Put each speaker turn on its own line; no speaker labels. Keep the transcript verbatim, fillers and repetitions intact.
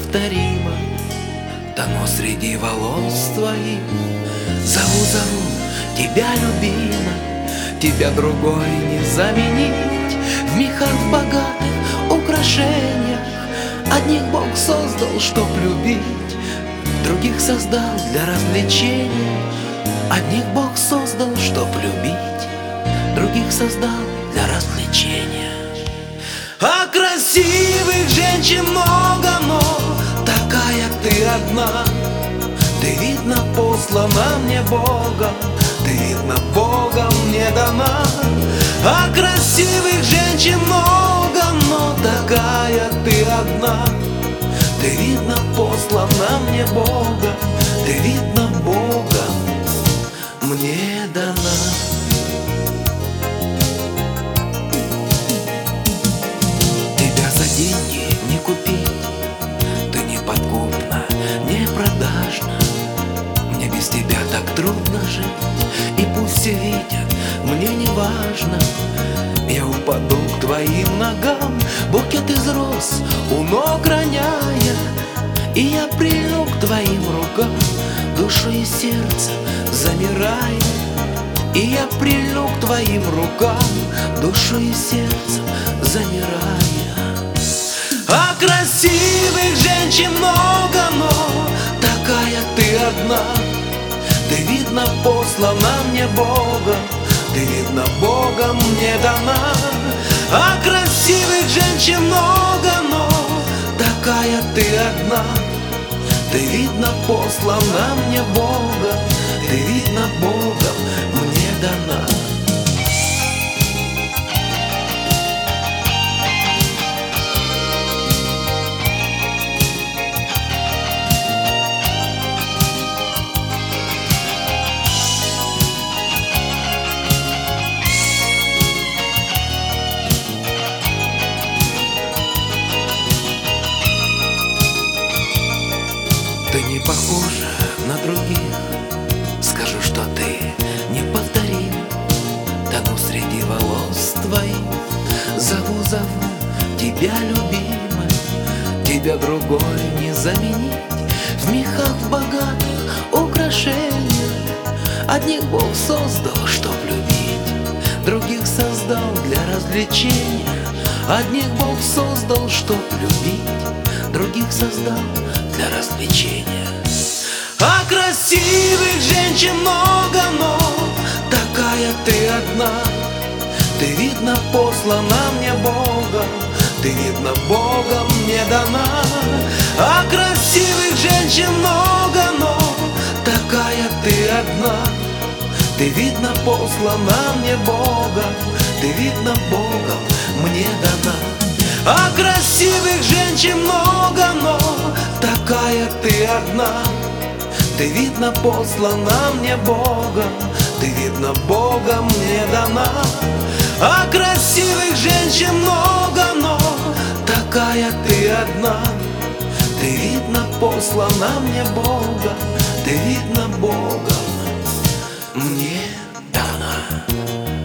неповторима. Давно среди волос твоих зову, зову тебя, любима. Тебя другой не заменить. В мехах, в богатых украшениях одних Бог создал, чтоб любить, других создал для развлечения. Одних Бог создал, чтоб любить, других создал для развлечения. А красивых женщин много, но такая ты одна. Ты, видно, послана мне Богом, ты, видно, Богом мне дана. А красивых женщин много, но такая ты одна. Ты, видно, послана мне Богом, ты, видно, Богом мне дана. Тебя за деньги не купить, ты неподкупна, не продажна. Мне без тебя так трудно жить, и пусть все видят, мне не важно. Я упаду к твоим ногам, букет из роз у ног роняя, и я прильну к твоим рукам, душой и сердцем замирая. И я прильну к твоим рукам, душой и сердцем замирая. А красивых женщин много, но такая ты одна. Ты, видно, послана мне Богом, ты, видно, Богом мне дана. А красивых женщин много, но такая ты одна. Ты, видно, послана мне Богом, ты, видно, Богом мне дана. Ты не похожа на других, скажу, что ты неповторим. Тону среди волос твоих, зову, зову тебя, любимая. Тебя другой не заменить. В мехах, в богатых украшениях одних Бог создал, чтоб любить, других создал для развлечения. Одних Бог создал, чтоб любить, других создал для развлечения. А красивых женщин много, но такая ты одна. Ты, видно, послана мне Богом, ты, видно, Богом мне дана. А красивых женщин много, но такая ты одна. Ты, видно, послана мне Богом, ты, видно, Богом мне дана. А красивых женщин много, но такая ты одна. Ты, видно, послана мне Богом, ты, видно, Богом мне дана. А красивых женщин много, но такая ты одна. Ты, видно, послана мне Богом, ты, видно, Богом мне дана.